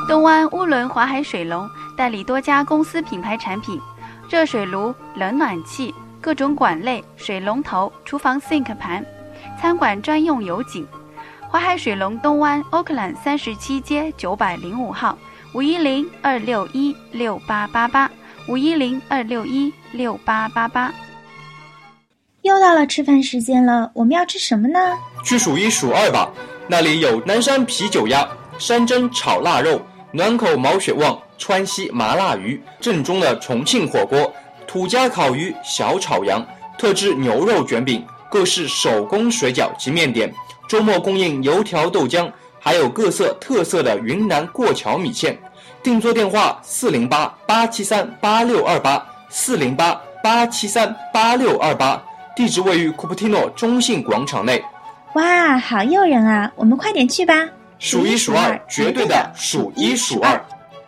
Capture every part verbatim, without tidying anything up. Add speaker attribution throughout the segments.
Speaker 1: 东湾乌伦华海水龙代理多家公司品牌产品，热水炉、冷暖气、各种管类、水龙头、厨房 sink 盘、餐馆专用油井。华海水龙东湾欧克兰三十七街九百零五号，五一零二六一六八八八，五一零二六一六八八八。
Speaker 2: 又到了吃饭时间了，我们要吃什么呢？
Speaker 3: 去数一数二吧，那里有南山啤酒鸭、山珍炒腊肉、暖口毛血旺、川西麻辣鱼，正宗的重庆火锅，土家烤鱼、小炒羊，特制牛肉卷饼，各式手工水饺及面点，周末供应油条豆浆，还有各色特色的云南过桥米线。订座电话四零八八七三八六二八，四零八八七三八六二八，地址位于库普提诺中信广场内。
Speaker 2: 哇，好诱人啊，我们快点去吧。
Speaker 3: 数一数二，绝对的数一数二。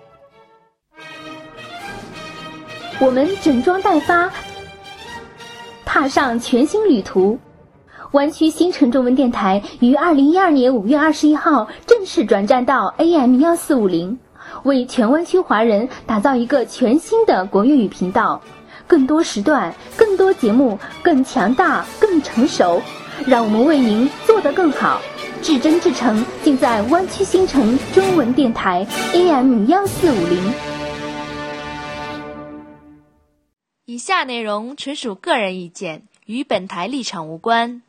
Speaker 4: 我们整装待发，踏上全新旅途。湾区新城中文电台于二零一二年五月二十一号正式转战到 A M 一四五零，为全湾区华人打造一个全新的国粤语频道。更多时段，更多节目，更强大，更成熟，让我们为您做得更好。至真至诚，尽在湾区新城中文电台 A M 一四五零。
Speaker 5: 以下内容纯属个人意见，与本台立场无关。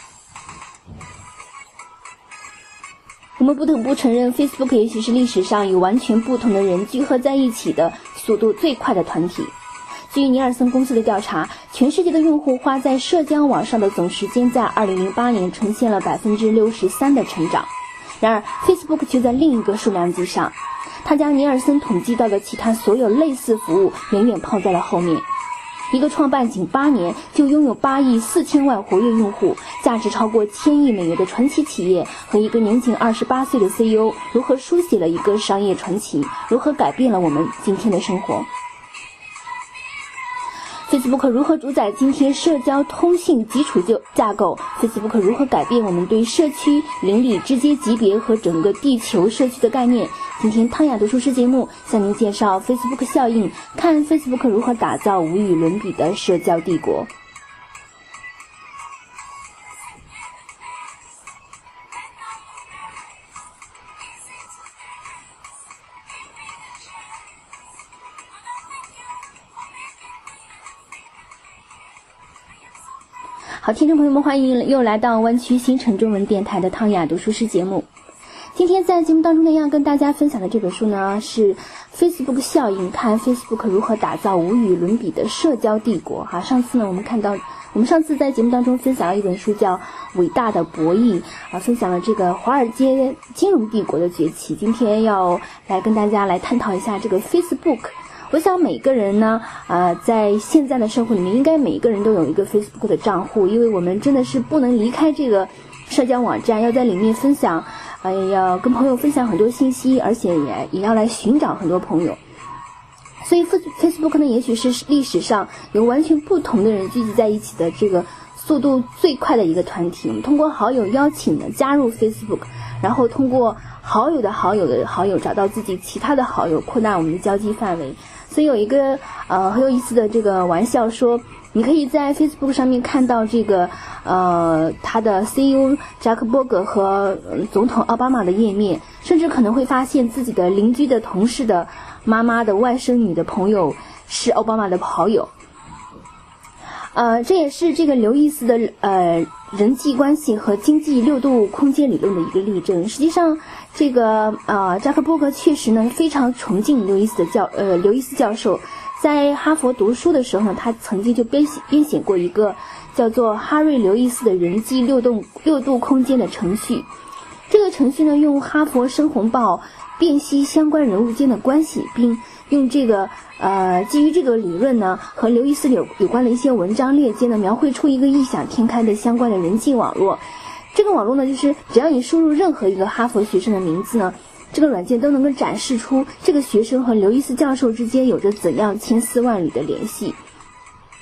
Speaker 4: 我们不得不承认 Facebook 也许是历史上与完全不同的人聚合在一起的速度最快的团体。据尼尔森公司的调查，全世界的用户花在社交网上的总时间在二零零八年呈现了 百分之六十三 的成长。然而 Facebook 却在另一个数量级上，它将尼尔森统计到的其他所有类似服务远远抛在了后面。一个创办仅八年就拥有八亿四千万活跃用户，价值超过千亿美元的传奇企业，和一个年仅二十八岁的 C E O 如何书写了一个商业传奇，如何改变了我们今天的生活。Facebook 如何主宰今天社交通信基础架构？ Facebook 如何改变我们对社区、邻里、直接级别和整个地球社区的概念？今天汤雅读书师节目向您介绍 Facebook 效应，看 Facebook 如何打造无与伦比的社交帝国。好，听众朋友们，欢迎又来到湾区新城中文电台的汤雅读书师节目。今天在节目当中呢，要跟大家分享的这本书呢是 Facebook 效应，看 Facebook 如何打造无与伦比的社交帝国。哈，上次呢我们看到，我们上次在节目当中分享了一本书叫《伟大的博弈》，啊，分享了这个华尔街金融帝国的崛起。今天要来跟大家来探讨一下这个 Facebook。我想每个人呢，呃，在现在的生活里面，应该每一个人都有一个 Facebook 的账户，因为我们真的是不能离开这个社交网站，要在里面分享，呃，要跟朋友分享很多信息，而且也也要来寻找很多朋友。所以 Facebook 呢，也许是历史上有完全不同的人聚集在一起的这个速度最快的一个团体。我们通过好友邀请呢加入 Facebook， 然后通过好友的好友的好友找到自己其他的好友，扩大我们的交际范围。所以有一个呃很有意思的这个玩笑说，你可以在 Facebook 上面看到这个呃他的 C E O 扎克伯格和、呃、总统奥巴马的页面，甚至可能会发现自己的邻居的同事的妈妈的外甥女的朋友是奥巴马的好友。呃，这也是这个刘易斯的呃人际关系和经济六度空间理论的一个例证。实际上，这个呃扎克伯格确实呢非常崇敬刘易斯的教呃刘易斯教授。在哈佛读书的时候呢，他曾经就编写编写过一个叫做哈瑞刘易斯的人际六度六度空间的程序。这个程序呢，用哈佛生红报辨析相关人物间的关系，并用这个呃基于这个理论呢，和刘易斯有有关的一些文章列荐呢，描绘出一个异想天开的相关的人际网络。这个网络呢，就是只要你输入任何一个哈佛学生的名字呢，这个软件都能够展示出这个学生和刘易斯教授之间有着怎样千丝万缕的联系。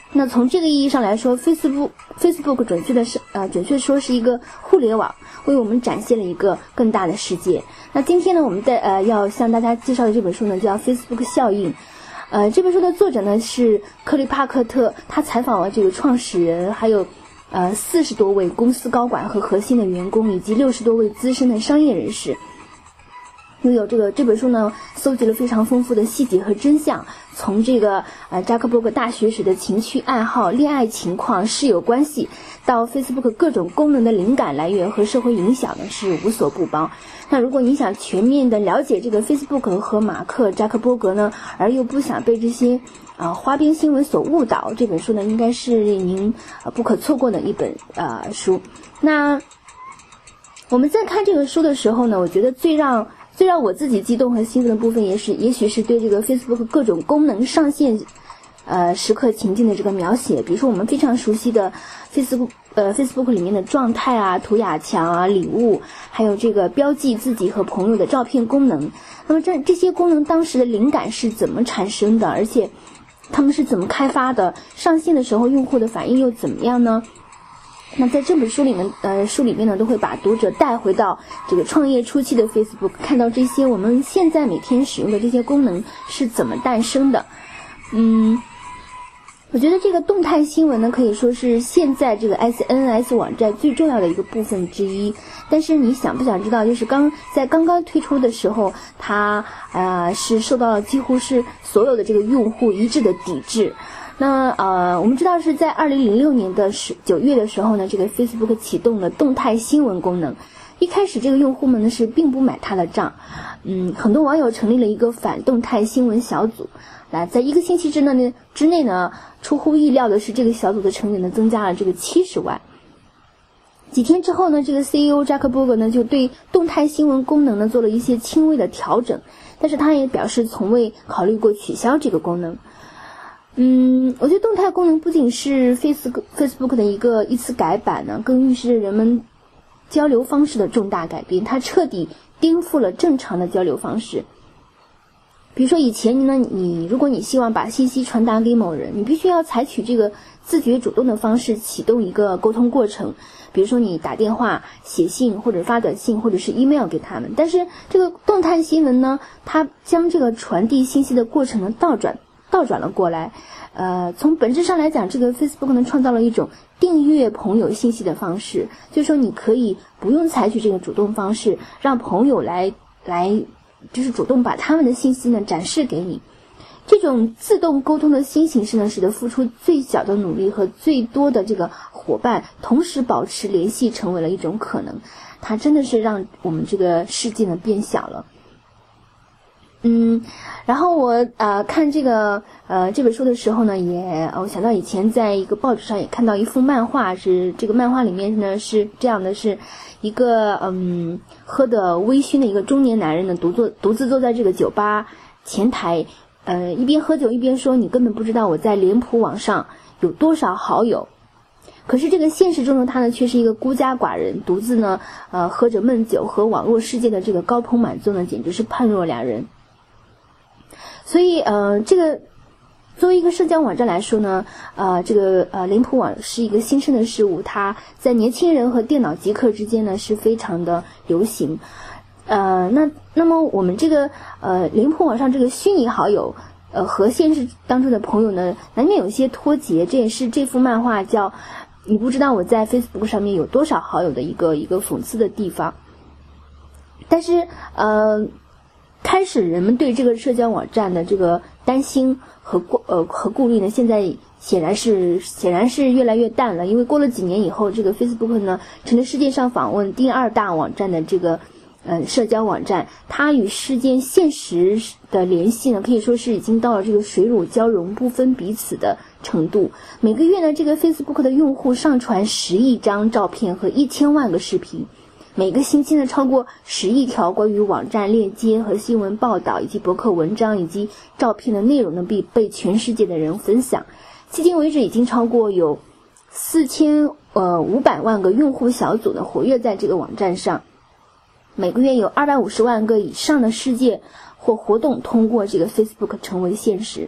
Speaker 4: 那从这个意义上来说 ，Facebook Facebook 准确的是呃准确说是一个互联网，为我们展现了一个更大的世界。那今天呢，我们的呃要向大家介绍的这本书呢，叫《Facebook 效应》。呃，这本书的作者呢是克利帕克特，他采访了这个创始人，还有呃四十多位公司高管和核心的员工，以及六十多位资深的商业人士。拥有这个这本书呢，搜集了非常丰富的细节和真相，从这个呃扎克伯格大学时的情趣爱好、恋爱情况、室友关系，到 Facebook 各种功能的灵感来源和社会影响呢，是无所不包。那如果你想全面的了解这个 Facebook 和马克扎克伯格呢，而又不想被这些啊、呃、花边新闻所误导，这本书呢应该是您呃不可错过的一本呃书。那我们在看这个书的时候呢，我觉得最让最让我自己激动和兴奋的部分，也是也许是对这个 Facebook 各种功能上线呃时刻情境的这个描写。比如说我们非常熟悉的 Facebook 呃 Facebook 里面的状态啊、涂鸦墙啊、礼物，还有这个标记自己和朋友的照片功能。那么这这些功能当时的灵感是怎么产生的，而且他们是怎么开发的，上线的时候用户的反应又怎么样呢？那在这本书里面呃书里面呢，都会把读者带回到这个创业初期的 Facebook， 看到这些我们现在每天使用的这些功能是怎么诞生的。嗯，我觉得这个动态新闻呢，可以说是现在这个 S N S 网站最重要的一个部分之一。但是你想不想知道，就是刚在刚刚推出的时候，它呃是受到了几乎是所有的这个用户一致的抵制。那呃，我们知道是在二零零六年的十九月的时候呢，这个 Facebook 启动了动态新闻功能。一开始这个用户们呢是并不买它的账，嗯，很多网友成立了一个反动态新闻小组。那在一个星期之内呢，之内呢，出乎意料的是，这个小组的成员呢增加了这个七十万。几天之后呢，这个 C E O 扎克伯格呢就对动态新闻功能呢做了一些轻微的调整，但是他也表示从未考虑过取消这个功能。嗯，我觉得动态功能不仅是 Facebook Facebook 的一个一次改版呢，更预示着人们交流方式的重大改变，它彻底颠覆了正常的交流方式。比如说以前呢，你如果你希望把信息传达给某人，你必须要采取这个自觉主动的方式启动一个沟通过程，比如说你打电话、写信或者发短信或者是 email 给他们。但是这个动态新闻呢，它将这个传递信息的过程呢倒转倒转了过来。呃，从本质上来讲，这个 Facebook 呢创造了一种订阅朋友信息的方式，就是说你可以不用采取这个主动方式，让朋友来来就是主动把他们的信息呢展示给你。这种自动沟通的新形式呢，使得付出最小的努力和最多的这个伙伴同时保持联系成为了一种可能。它真的是让我们这个世界呢变小了。嗯，然后我呃看这个呃这本书的时候呢，也我想到以前在一个报纸上也看到一幅漫画，是这个漫画里面呢是这样的，是一个嗯喝的微醺的一个中年男人呢独坐独自坐在这个酒吧前台，呃一边喝酒一边说，你根本不知道我在脸谱网上有多少好友。可是这个现实中的他呢，却是一个孤家寡人，独自呢呃喝着闷酒，和网络世界的这个高朋满座呢，简直是判若两人。所以呃这个作为一个社交网站来说呢，呃这个呃脸谱网是一个新生的事物，它在年轻人和电脑极客之间呢是非常的流行。呃那那么我们这个呃脸谱网上这个虚拟好友呃和现实当中的朋友呢，难免有一些脱节，这也是这幅漫画叫你不知道我在 Facebook 上面有多少好友的一个一个讽刺的地方。但是呃开始人们对这个社交网站的这个担心和顾呃和顾虑呢，现在显然是显然是越来越淡了。因为过了几年以后，这个 Facebook 呢成了世界上访问第二大网站的这个呃社交网站，它与世界现实的联系呢，可以说是已经到了这个水乳交融、不分彼此的程度。每个月呢，这个 Facebook 的用户上传十亿张照片和一千万个视频。每个星期呢，超过十亿条关于网站链接和新闻报道以及博客文章以及照片的内容呢，被被全世界的人分享。迄今为止，已经超过有四千呃五百万个用户小组呢活跃在这个网站上。每个月有二百五十万个以上的事件或活动通过这个 Facebook 成为现实。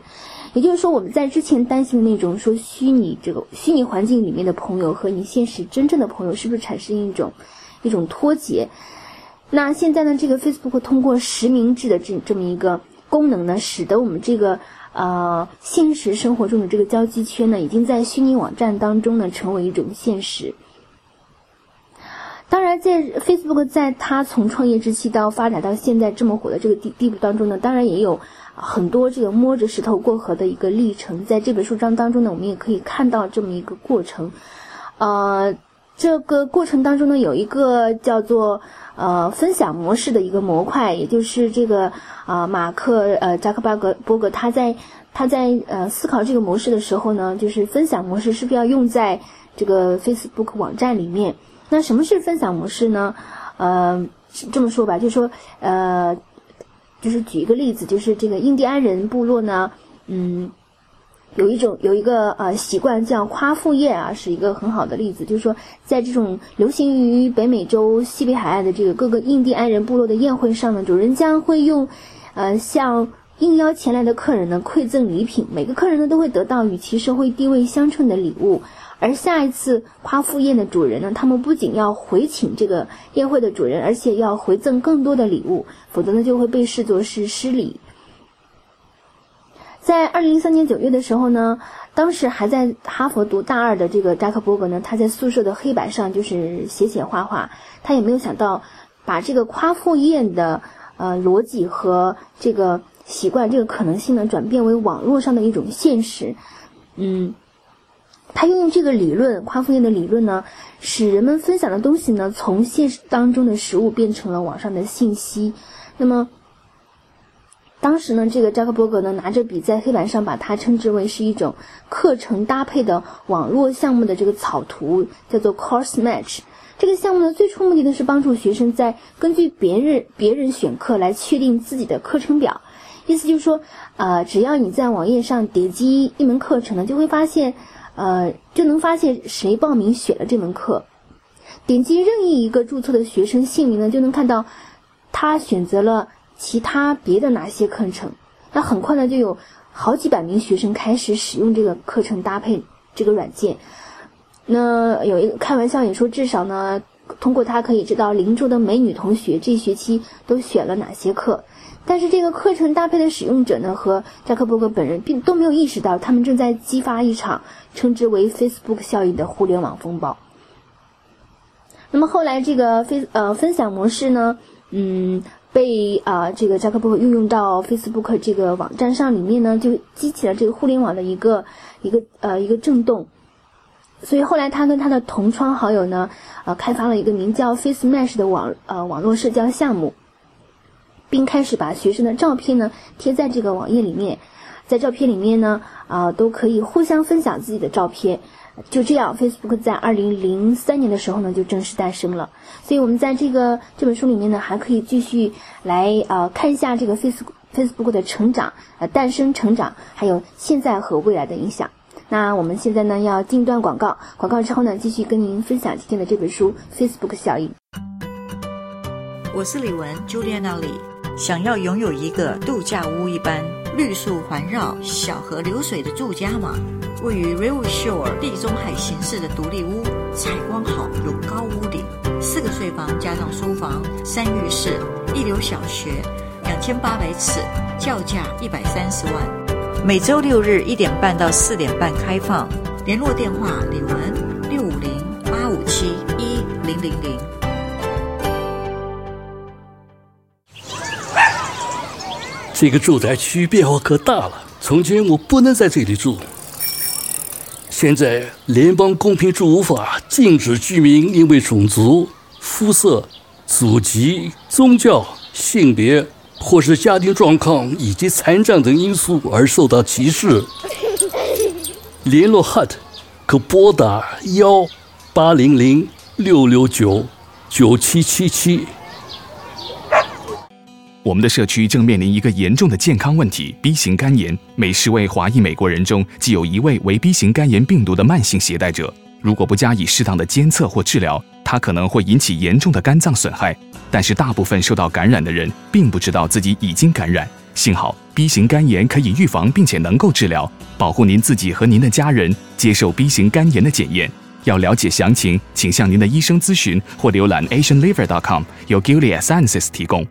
Speaker 4: 也就是说，我们在之前担心的那种说虚拟这个虚拟环境里面的朋友和你现实真正的朋友是不是产生一种一种脱节？那现在呢，这个 Facebook 通过实名制的这这么一个功能呢，使得我们这个呃现实生活中的这个交际圈呢，已经在虚拟网站当中呢成为一种现实。当然，在 Facebook 在它从创业之期到发展到现在这么火的这个地地步当中呢，当然也有很多这个摸着石头过河的一个历程。在这本书章当中呢，我们也可以看到这么一个过程。呃，这个过程当中呢，有一个叫做呃分享模式的一个模块，也就是这个啊、呃、马克呃扎克伯格伯格他在他在呃思考这个模式的时候呢，就是分享模式是不是要用在这个 Facebook 网站里面。那什么是分享模式呢？呃，这么说吧，就是说，呃，就是举一个例子，就是这个印第安人部落呢，嗯，有一种有一个呃习惯叫夸父宴啊，是一个很好的例子。就是说，在这种流行于北美洲西北海岸的这个各个印第安人部落的宴会上呢，主人将会用呃向应邀前来的客人呢馈赠礼品，每个客人呢都会得到与其社会地位相称的礼物。而下一次夸父宴的主人呢，他们不仅要回请这个宴会的主人，而且要回赠更多的礼物，否则呢就会被视作是失礼。在二零零三年九月的时候呢，当时还在哈佛读大二的这个扎克伯格呢，他在宿舍的黑板上就是写写画画，他也没有想到把这个夸父宴的呃逻辑和这个习惯这个可能性呢转变为网络上的一种现实。嗯。他运用这个理论，夸父宴的理论呢，使人们分享的东西呢，从现实当中的实物变成了网上的信息。那么，当时呢，这个扎克伯格呢，拿着笔在黑板上把它称之为是一种课程搭配的网络项目的这个草图，叫做 Course Match。这个项目的最初目的呢，是帮助学生在根据别人别人选课来确定自己的课程表。意思就是说，呃，只要你在网页上点击一门课程呢，就会发现。呃，就能发现谁报名选了这门课。点击任意一个注册的学生姓名呢，就能看到他选择了其他别的哪些课程。那很快呢，就有好几百名学生开始使用这个课程搭配这个软件。那有一个开玩笑也说，至少呢，通过它可以知道邻桌的美女同学这学期都选了哪些课。但是这个课程搭配的使用者呢，和扎克伯格本人并都没有意识到，他们正在激发一场称之为 Facebook 效应的互联网风暴。那么后来这个非呃分享模式呢，嗯，被啊、呃、这个扎克伯格运用到 Facebook 这个网站上里面呢，就激起了这个互联网的一个一个呃一个震动。所以后来他跟他的同窗好友呢，呃，开发了一个名叫 Face Match 的网呃网络社交项目。并开始把学生的照片呢贴在这个网页里面，在照片里面呢啊、呃、都可以互相分享自己的照片。就这样 Facebook 在二零零三年的时候呢就正式诞生了。所以我们在这个这本书里面呢还可以继续来呃看一下这个 Facebook Facebook 的成长呃诞生成长还有现在和未来的影响。那我们现在呢要进段广告，广告之后呢继续跟您分享今天的这本书 Facebook 效应。
Speaker 6: 我是李玟 Juliana Lee。想要拥有一个度假屋一般绿树环绕、小河流水的住家吗？位于 River Shore 地中海形式的独立屋，采光好，有高屋顶，四个睡房加上书房、三浴室，一流小学，两千八百尺，叫价一百三十万。每周六日一点半到四点半开放，联络电话李玟六五零八五七一零零零。
Speaker 7: 这个住宅区变化可大了，从前我不能在这里住。现在联邦公平住屋法禁止居民因为种族、肤色、祖籍、宗教、性别或是家庭状况以及残障等因素而受到歧视。联络 H U T 可拨打幺八零零六六九九七七七。
Speaker 8: 我们的社区正面临一个严重的健康问题 B 型肝炎，每十位华裔美国人中即有一位为 B 型肝炎病毒的慢性携带者。如果不加以适当的监测或治疗，它可能会引起严重的肝脏损害。但是大部分受到感染的人并不知道自己已经感染。 幸好 B 型肝炎可以预防并且能够治疗，保护您自己和您的家人接受 B 型肝炎的检验。要了解详情，请向您的医生咨询或浏览 asian liver dot com， 由 Gilead Sciences 提供。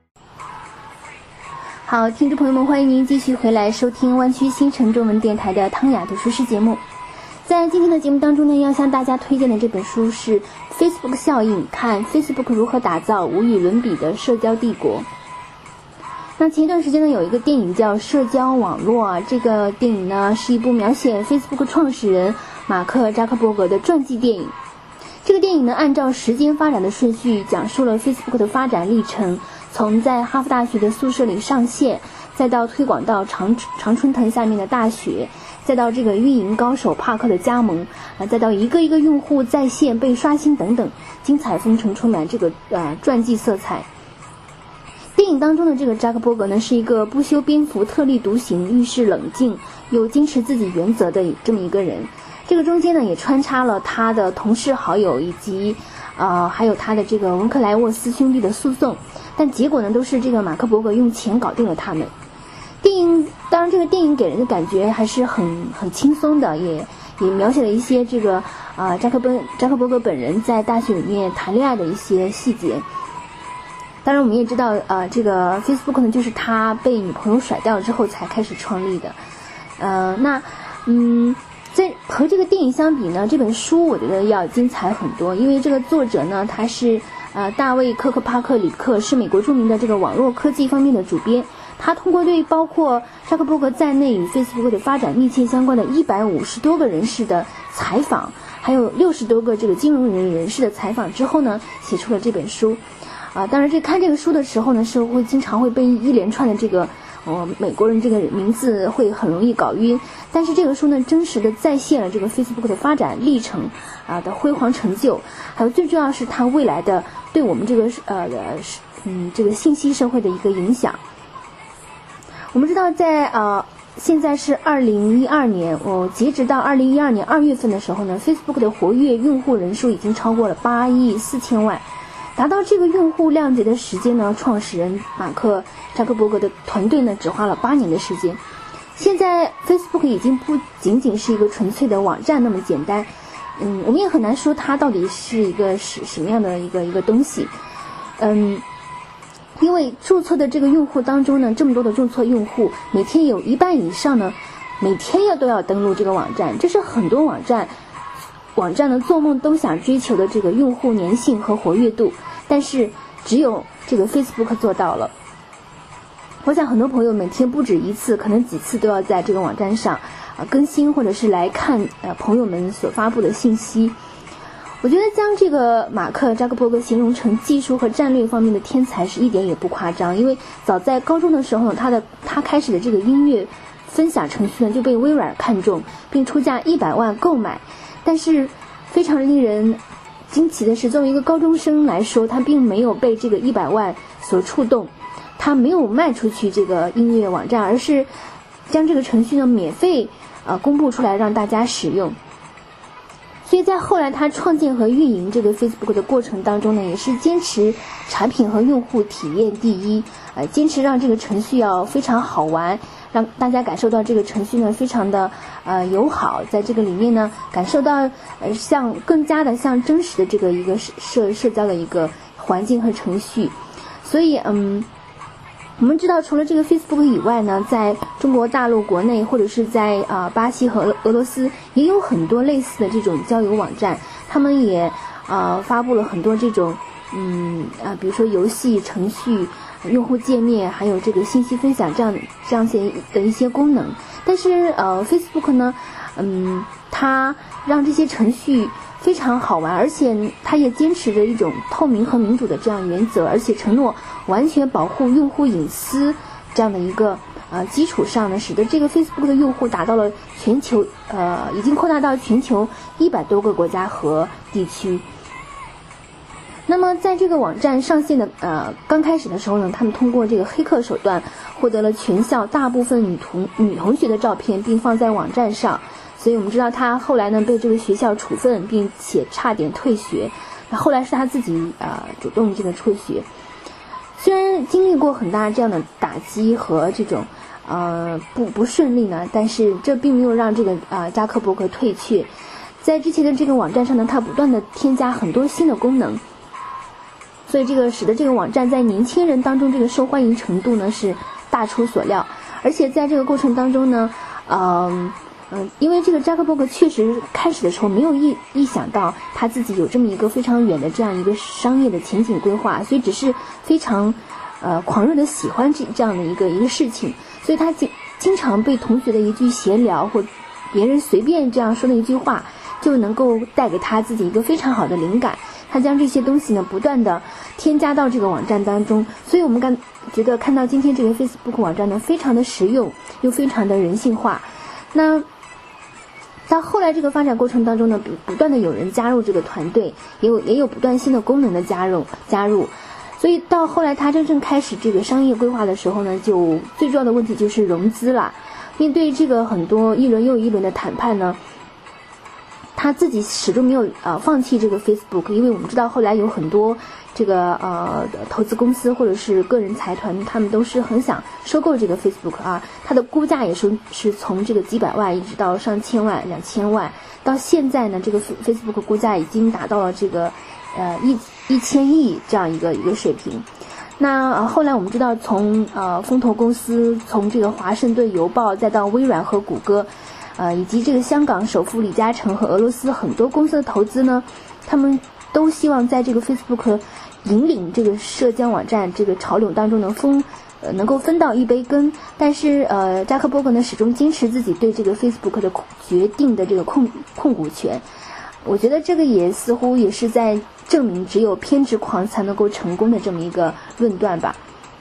Speaker 4: 好，听众朋友们，欢迎您继续回来收听湾区新城中文电台的汤雅读书室节目。在今天的节目当中呢，要向大家推荐的这本书是 Facebook 效应，看 Facebook 如何打造无与伦比的社交帝国。那前一段时间呢，有一个电影叫《社交网络》啊，这个电影呢是一部描写 Facebook 创始人马克·扎克伯格的传记电影。这个电影呢，按照时间发展的顺序，讲述了 Facebook 的发展历程，从在哈佛大学的宿舍里上线，再到推广到常常春藤下面的大学，再到这个运营高手帕克的加盟，啊，再到一个一个用户在线被刷新等等，精彩纷呈，充满这个呃传记色彩。电影当中的这个扎克伯格呢，是一个不修边幅、特立独行、遇事冷静又坚持自己原则的这么一个人。这个中间呢，也穿插了他的同事好友以及呃还有他的这个文克莱沃斯兄弟的诉讼，但结果呢，都是这个马克伯格用钱搞定了他们。电影当然，这个电影给人的感觉还是很很轻松的，也也描写了一些这个啊、呃、扎克伯扎克伯格本人在大学里面谈恋爱的一些细节。当然我们也知道呃这个 Facebook 呢，就是他被女朋友甩掉之后才开始创立的。呃那嗯在和这个电影相比呢，这本书我觉得要精彩很多，因为这个作者呢，他是呃大卫科克帕克里克，是美国著名的这个网络科技方面的主编。他通过对包括扎克伯格在内与 Facebook 的发展密切相关的一百五十多个人士的采访，还有六十多个这个金融人人士的采访之后呢，写出了这本书。啊，当然这看这个书的时候呢，是会经常会被一连串的这个呃美国人这个名字会很容易搞晕。但是这个书呢，真实的再现了这个 Facebook 的发展历程啊的辉煌成就，还有最重要是它未来的对我们这个呃嗯这个信息社会的一个影响。我们知道在呃现在是二零一二年，哦，截止到二零一二年二月份的时候呢 ，Facebook 的活跃用户人数已经超过了八亿四千万。达到这个用户量级的时间呢，创始人马克扎克伯格的团队呢，只花了八年的时间。现在 Facebook 已经不仅仅是一个纯粹的网站那么简单，嗯，我们也很难说它到底是一个什什么样的一个一个东西，嗯，因为注册的这个用户当中呢，这么多的注册用户，每天有一半以上呢，每天要都要登录这个网站，这是很多网站。网站呢做梦都想追求的这个用户粘性和活跃度，但是只有这个 Facebook 做到了。我想很多朋友每天不止一次，可能几次都要在这个网站上啊、呃、更新，或者是来看呃朋友们所发布的信息。我觉得将这个马克扎克伯格形容成技术和战略方面的天才是一点也不夸张，因为早在高中的时候，他的他开始的这个音乐分享程序呢就被微软看中，并出价一百万购买。但是非常令人惊奇的是，作为一个高中生来说，他并没有被这个一百万所触动，他没有卖出去这个音乐网站，而是将这个程序呢免费呃公布出来让大家使用。所以在后来他创建和运营这个 Facebook 的过程当中呢，也是坚持产品和用户体验第一，呃，坚持让这个程序要非常好玩，让大家感受到这个程序呢非常的呃友好，在这个里面呢感受到呃像更加的像真实的这个一个社社交的一个环境和程序。所以嗯。我们知道，除了这个 Facebook 以外呢，在中国大陆国内或者是在啊、呃、巴西和俄罗斯也有很多类似的这种交友网站，他们也啊、呃、发布了很多这种嗯啊、呃、比如说游戏程序、用户界面，还有这个信息分享这样这样些的一些功能。但是呃 Facebook 呢，嗯，它让这些程序非常好玩，而且它也坚持着一种透明和民主的这样原则，而且承诺完全保护用户隐私这样的一个呃基础上呢，使得这个 Facebook 的用户达到了全球呃已经扩大到全球一百多个国家和地区。那么在这个网站上线的呃刚开始的时候呢，他们通过这个黑客手段获得了全校大部分女同女同学的照片，并放在网站上。所以我们知道他后来呢被这个学校处分，并且差点退学，后来是他自己呃主动这个辍学。 虽然经历过很大这样的打击和这种呃不不顺利呢，但是这并没有让这个啊、呃、扎克伯格退却。在之前的这个网站上呢，他不断的添加很多新的功能，所以这个使得这个网站在年轻人当中这个受欢迎程度呢是大出所料。而且在这个过程当中呢，嗯、呃。嗯，因为这个扎克伯格确实开始的时候没有意意想到他自己有这么一个非常远的这样一个商业的前景规划，所以只是非常呃狂热的喜欢这这样的一个一个事情，所以他经经常被同学的一句闲聊或别人随便这样说的一句话，就能够带给他自己一个非常好的灵感。他将这些东西呢不断的添加到这个网站当中，所以我们感觉得看到今天这个 Facebook 网站呢非常的实用又非常的人性化。那到后来这个发展过程当中呢，不不断的有人加入这个团队，也有也有不断新的功能的加入加入，所以到后来他真正开始这个商业规划的时候呢，就最重要的问题就是融资了。面对这个很多一轮又一轮的谈判呢，他自己始终没有呃放弃这个 Facebook， 因为我们知道后来有很多这个呃投资公司或者是个人财团，他们都是很想收购这个 Facebook 啊，它的估价也是是从这个几百万一直到上千万、两千万，到现在呢，这个 Facebook 估价已经达到了这个呃一一千亿这样一个一个水平。那、呃、后来我们知道，从呃风投公司，从这个华盛顿邮报，再到微软和谷歌，呃以及这个香港首富李嘉诚和俄罗斯很多公司的投资呢，他们都希望在这个 Facebook 引领这个社交网站这个潮流当中能分呃能够分到一杯羹。但是呃扎克伯格呢始终坚持自己对这个 Facebook 的决定的这个控控股权。我觉得这个也似乎也是在证明只有偏执狂才能够成功的这么一个论断吧。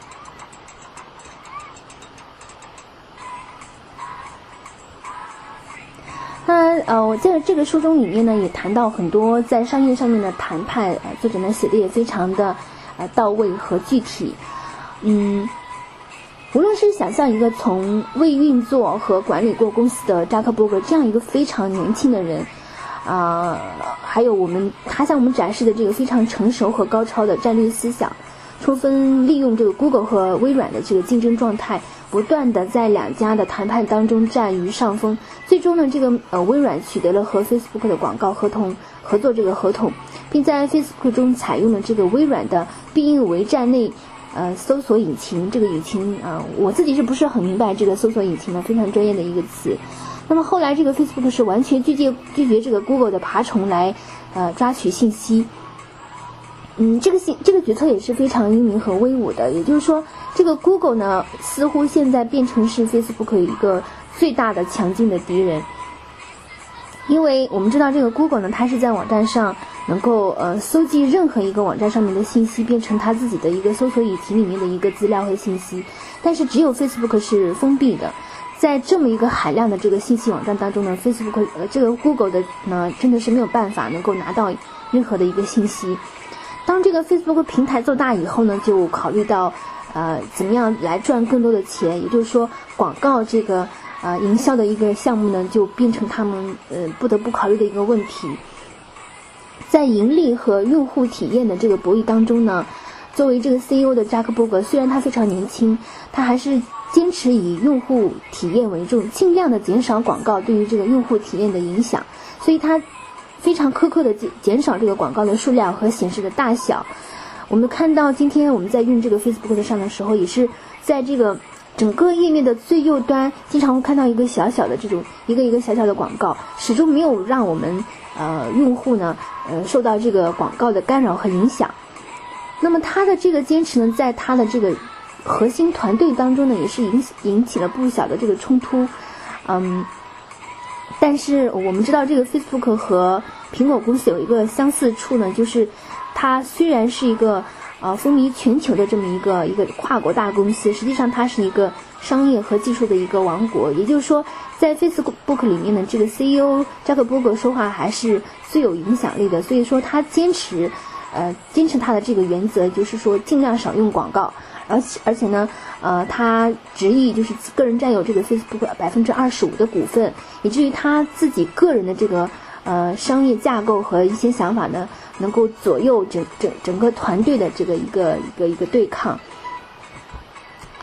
Speaker 4: 那呃，我在这个书中里面呢，也谈到很多在商业上面的谈判，呃，作者呢写的也非常的呃到位和具体。嗯，无论是想象一个从未运作和管理过公司的扎克伯格这样一个非常年轻的人，啊、呃，还有我们他向我们展示的这个非常成熟和高超的战略思想，充分利用这个 Google 和微软的这个竞争状态，不断的在两家的谈判当中占于上风。最终呢，这个呃微软取得了和 Facebook 的广告合同合作这个合同，并在 Facebook 中采用了这个微软的必应为站内呃搜索引擎。这个引擎啊、呃，我自己是不是很明白这个搜索引擎呢？非常专业的一个词。那么后来这个 Facebook 是完全拒绝拒绝这个 Google 的爬虫来呃抓取信息。嗯，这个信这个决策也是非常英明和威武的。也就是说，这个 Google 呢，似乎现在变成是 Facebook 一个最大的强劲的敌人。因为我们知道这个 Google 呢，它是在网站上能够呃搜集任何一个网站上面的信息，变成它自己的一个搜索引擎里面的一个资料和信息。但是只有 Facebook 是封闭的。在这么一个海量的这个信息网站当中呢 ，Facebook 呃这个 Google 的呢真的是没有办法能够拿到任何的一个信息。当这个 Facebook 平台做大以后呢，就考虑到呃怎么样来赚更多的钱，也就是说广告这个呃营销的一个项目呢，就变成他们呃不得不考虑的一个问题。在盈利和用户体验的这个博弈当中呢，作为这个 C E O 的扎克伯格，虽然他非常年轻，他还是坚持以用户体验为重，尽量的减少广告对于这个用户体验的影响，所以他非常苛刻的减减少这个广告的数量和显示的大小。我们看到今天我们在用这个 Facebook 上的时候，也是在这个整个页面的最右端经常会看到一个小小的这种一个一个小小的广告，始终没有让我们呃用户呢呃受到这个广告的干扰和影响。那么他的这个坚持呢，在他的这个核心团队当中呢，也是引引起了不小的这个冲突。嗯，但是我们知道这个 Facebook 和苹果公司有一个相似处呢，就是它虽然是一个呃风靡全球的这么一个一个跨国大公司，实际上它是一个商业和技术的一个王国。也就是说，在 Facebook 里面呢，这个 C E O 扎克伯格说话还是最有影响力的。所以说他坚持呃坚持他的这个原则，就是说尽量少用广告。而且而且呢，呃，他执意就是个人占有这个 Facebook 百分之二十五的股份，以至于他自己个人的这个呃商业架构和一些想法呢，能够左右整整整个团队的这个一个一个一个对抗。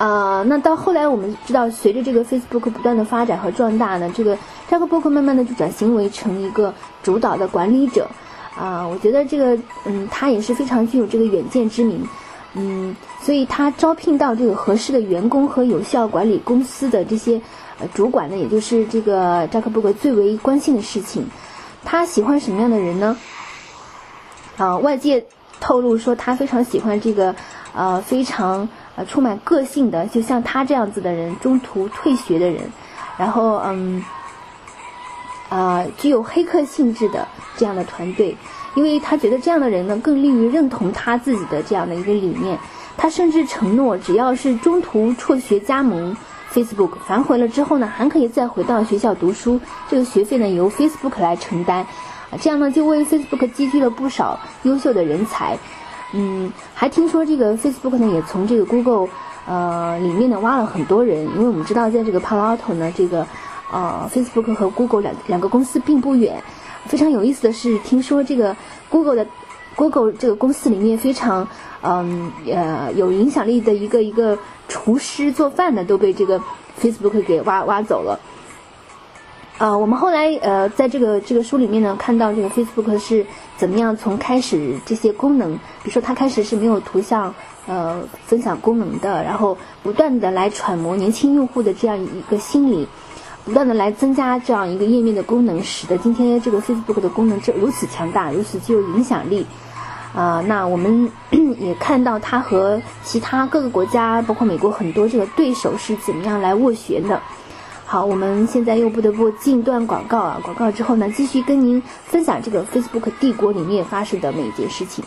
Speaker 4: 呃，那到后来我们知道，随着这个 Facebook 不断的发展和壮大呢，这个扎克伯格慢慢的就转型为成一个主导的管理者。啊、呃，我觉得这个，嗯，他也是非常具有这个远见之明，嗯，所以他招聘到这个合适的员工和有效管理公司的这些呃主管呢，也就是这个扎克伯格最为关心的事情。他喜欢什么样的人呢？啊、呃，外界透露说他非常喜欢这个，呃，非常呃充满个性的，就像他这样子的人，中途退学的人，然后嗯。呃，具有黑客性质的这样的团队，因为他觉得这样的人呢，更利于认同他自己的这样的一个理念。他甚至承诺，只要是中途辍学加盟 Facebook 反悔了之后呢，还可以再回到学校读书，这个学费呢由 Facebook 来承担。啊，这样呢就为 Facebook 积聚了不少优秀的人才。嗯，还听说这个 Facebook 呢也从这个 Google 呃里面呢挖了很多人，因为我们知道在这个 Palo Alto 呢这个。呃 ，Facebook 和 Google 两两个公司并不远。非常有意思的是，听说这个 Google 的 Google 这个公司里面非常嗯呃有影响力的一个一个厨师做饭的都被这个 Facebook 给挖挖走了。呃，我们后来呃在这个这个书里面呢，看到这个 Facebook 是怎么样从开始这些功能，比如说它开始是没有图像呃分享功能的，然后不断的来揣摩年轻用户的这样一个心理。不断的来增加这样一个页面的功能，使得今天这个 Facebook 的功能这如此强大，如此具有影响力。啊、呃，那我们也看到它和其他各个国家，包括美国很多这个对手是怎么样来斡旋的。好，我们现在又不得不进段广告啊，广告之后呢，继续跟您分享这个 Facebook 帝国里面发生的每一件事情。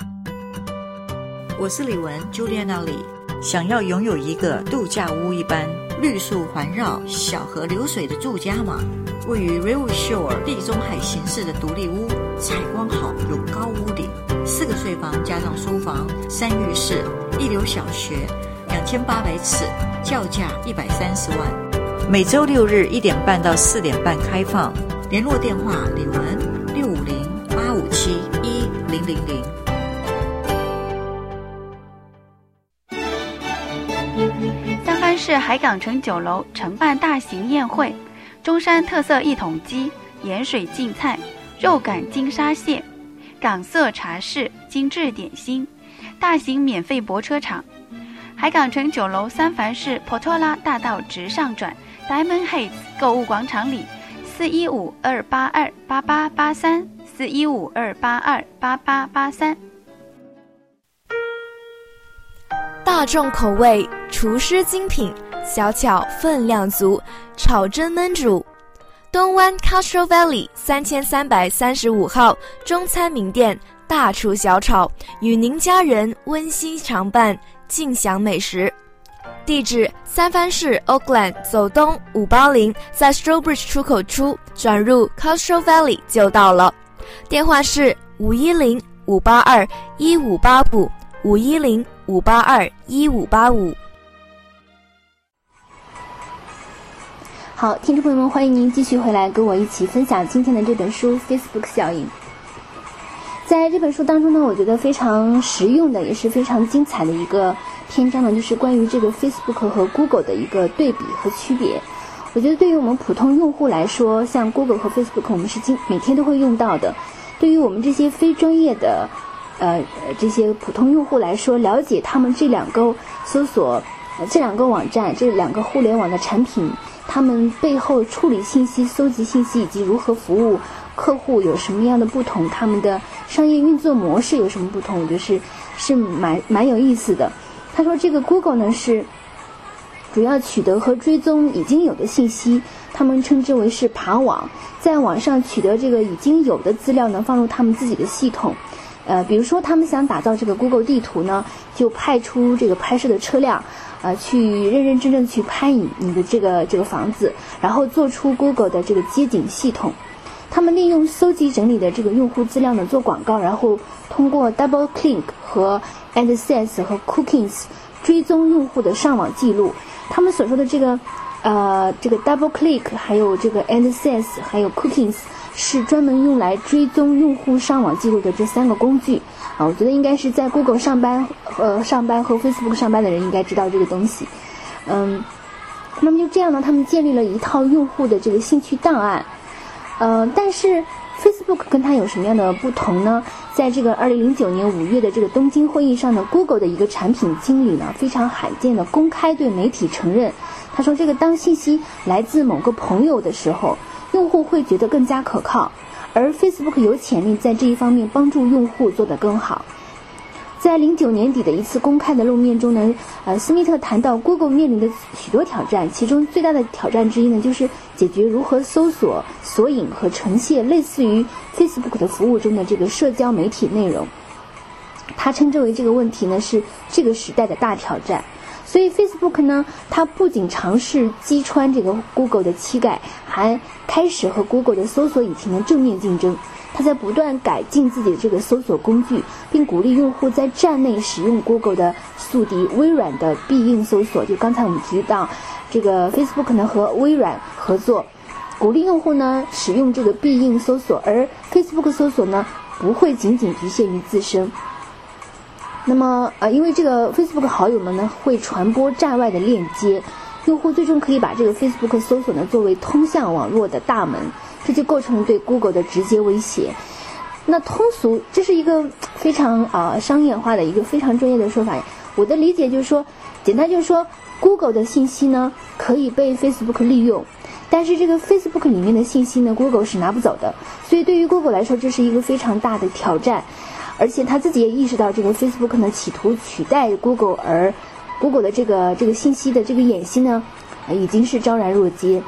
Speaker 6: 我是李文 Juliana Lee， 想要拥有一个度假屋一般绿树环绕、小河流水的住家吗？位于 Redwood Shore 地中海形式的独立屋，采光好，有高屋顶，四个睡房加上书房、三浴室，一流小学，两千八百尺，叫价一百三十万。每周六日一点半到四点半开放，联络电话李文六五零八五七一零零零。
Speaker 1: 三藩市海港城酒楼承办大型宴会，中山特色一桶鸡、盐水净菜、肉感金沙蟹、港色茶室、精致点心，大型免费泊车场。海港城酒楼三藩市波托拉大道直上转 Diamond Heights 购物广场里，四一五二八二八八八三，四一五二八二八八八三。
Speaker 9: 大众口味，厨师精品，小巧分量足，炒蒸焖煮。东湾 Castro Valley 三千三百三十五号中餐名店，大厨小炒，与您家人温馨常伴，尽享美食。地址：三藩市 Oakland 走东五八零，在 Strawbridge 出口处转入 Castro Valley 就到了。电话是五一零五八二一五八五，五一零五八二一五八五。
Speaker 4: 好，听众朋友们，欢迎您继续回来跟我一起分享今天的这本书《Facebook 效应》。在这本书当中呢，我觉得非常实用的，也是非常精彩的一个篇章呢，就是关于这个 Facebook 和 Google 的一个对比和区别。我觉得对于我们普通用户来说，像 Google 和 Facebook 我们是经每天都会用到的。对于我们这些非专业的呃这些普通用户来说，了解他们这两个搜索、呃、这两个网站、这两个互联网的产品，他们背后处理信息、搜集信息以及如何服务客户有什么样的不同，他们的商业运作模式有什么不同，我觉得是是蛮蛮有意思的。他说这个 Google 呢是主要取得和追踪已经有的信息，他们称之为是爬网，在网上取得这个已经有的资料呢，放入他们自己的系统。呃，比如说他们想打造这个 Google 地图呢，就派出这个拍摄的车辆，呃，去认认真真去拍你你的这个这个房子，然后做出 Google 的这个街景系统。他们利用搜集整理的这个用户资料呢做广告，然后通过 Double Click 和 AdSense 和 Cookies 追踪用户的上网记录。他们所说的这个呃这个 Double Click 还有这个 AdSense 还有 Cookies 是专门用来追踪用户上网记录的这三个工具。 啊，我觉得应该是在 Google 上班呃上班和 Facebook 上班的人应该知道这个东西。嗯，那么就这样呢，他们建立了一套用户的这个兴趣档案。呃，但是 Facebook 跟它有什么样的不同呢？在这个二零零九年五月的这个东京会议上呢 ，Google 的一个产品经理呢，非常罕见的公开对媒体承认，他说这个当信息来自某个朋友的时候，用户会觉得更加可靠，而 Facebook 有潜力在这一方面帮助用户做得更好。在零九年底的一次公开的露面中呢，呃，斯密特谈到 Google 面临的许多挑战，其中最大的挑战之一呢，就是解决如何搜索、索引和呈现类似于 Facebook 的服务中的这个社交媒体内容。他称之为这个问题呢是这个时代的大挑战。所以 Facebook 呢，它不仅尝试击穿这个 Google 的膝盖，还开始和 Google 的搜索引擎的正面竞争。它在不断改进自己的这个搜索工具，并鼓励用户在站内使用 Google 的宿敌微软的必应搜索。就刚才我们提到，这个 Facebook 呢和微软合作，鼓励用户呢使用这个必应搜索，而 Facebook 搜索呢不会仅仅局限于自身。那么呃，因为这个 Facebook 好友们呢会传播站外的链接，用户最终可以把这个 Facebook 搜索呢作为通向网络的大门，这就构成了对 Google 的直接威胁。那通俗，这是一个非常啊、呃、商业化的一个非常专业的说法。我的理解就是说，简单就是说 ，Google 的信息呢可以被 Facebook 利用，但是这个 Facebook 里面的信息呢 ，Google 是拿不走的。所以对于 Google 来说，这是一个非常大的挑战。而且他自己也意识到，这个 Facebook 呢企图取代 Google， 而 Google 的这个这个信息的这个演习呢，呃、已经是昭然若揭。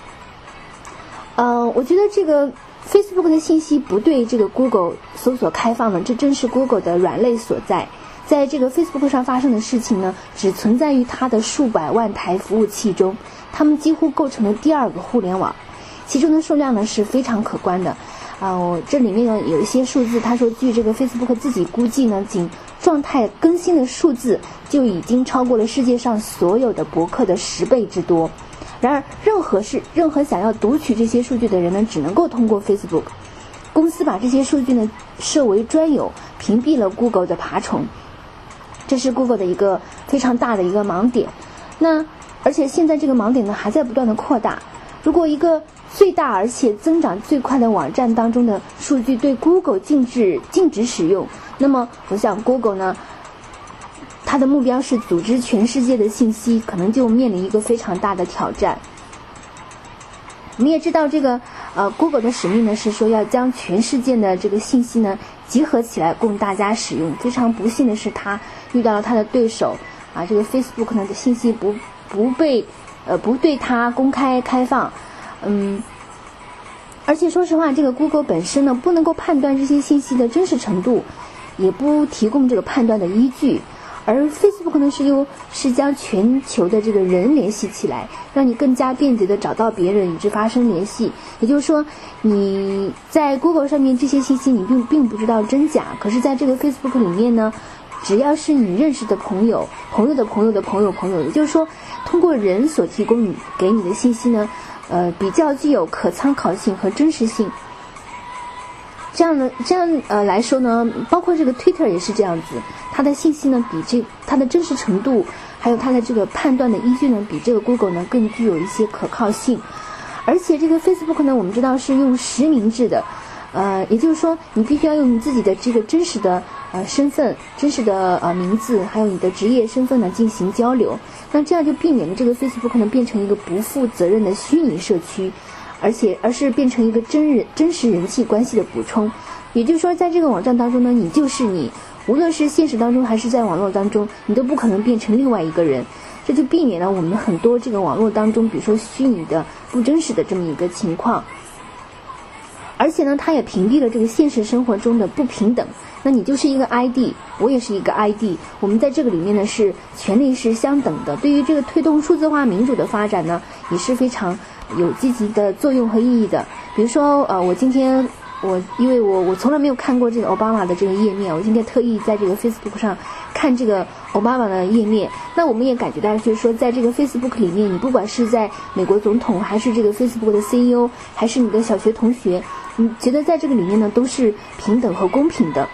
Speaker 4: 呃，我觉得这个 Facebook 的信息不对这个 Google 搜索开放了，这正是 Google 的软肋所在。在这个 Facebook 上发生的事情呢，只存在于它的数百万台服务器中，它们几乎构成了第二个互联网，其中的数量呢是非常可观的。啊、呃，我这里面呢有一些数字，他说据这个 Facebook 自己估计呢，仅状态更新的数字就已经超过了世界上所有的博客的十倍之多。然而，任何是任何想要读取这些数据的人呢，只能够通过 Facebook。公司把这些数据呢设为专有，屏蔽了 Google 的爬虫。这是 Google 的一个非常大的一个盲点。那而且现在这个盲点呢还在不断的扩大。如果一个最大而且增长最快的网站当中的数据对 Google 禁止禁止使用，那么我想 Google 呢，它的目标是组织全世界的信息，可能就面临一个非常大的挑战。我们也知道这个呃 Google 的使命呢是说要将全世界的这个信息呢集合起来供大家使用。非常不幸的是，他遇到了他的对手啊，这个 Facebook 呢的信息不不被呃不对它公开开放。嗯，而且说实话，这个 Google 本身呢不能够判断这些信息的真实程度，也不提供这个判断的依据。而 Facebook 呢是又是将全球的这个人联系起来，让你更加便捷的找到别人与之发生联系。也就是说，你在 Google 上面这些信息你并并不知道真假，可是在这个 Facebook 里面呢，只要是你认识的朋友、朋友的朋友的朋友朋友，也就是说，通过人所提供你给你的信息呢，呃，比较具有可参考性和真实性。这样呢，这样呃来说呢，包括这个 Twitter 也是这样子，它的信息呢比这它的真实程度，还有它的这个判断的依据呢，比这个 Google 呢更具有一些可靠性。而且这个 Facebook 呢，我们知道是用实名制的，呃，也就是说你必须要用你自己的这个真实的呃身份、真实的呃名字，还有你的职业身份呢进行交流。那这样就避免了这个 Facebook 呢变成一个不负责任的虚拟社区。而且而是变成一个真人真实人际关系的补充。也就是说，在这个网站当中呢，你就是你，无论是现实当中还是在网络当中，你都不可能变成另外一个人。这就避免了我们很多这个网络当中，比如说虚拟的不真实的这么一个情况。而且呢，它也屏蔽了这个现实生活中的不平等。那你就是一个 I D， 我也是一个 I D， 我们在这个里面呢是权利是相等的。对于这个推动数字化民主的发展呢，也是非常有积极的作用和意义的。比如说，呃，我今天我因为我我从来没有看过这个奥巴马的这个页面，我今天特意在这个 Facebook 上看这个奥巴马的页面。那我们也感觉到，就是说，在这个 Facebook 里面，你不管是在美国总统，还是这个 Facebook 的 C E O， 还是你的小学同学，你觉得在这个里面呢都是平等和公平的。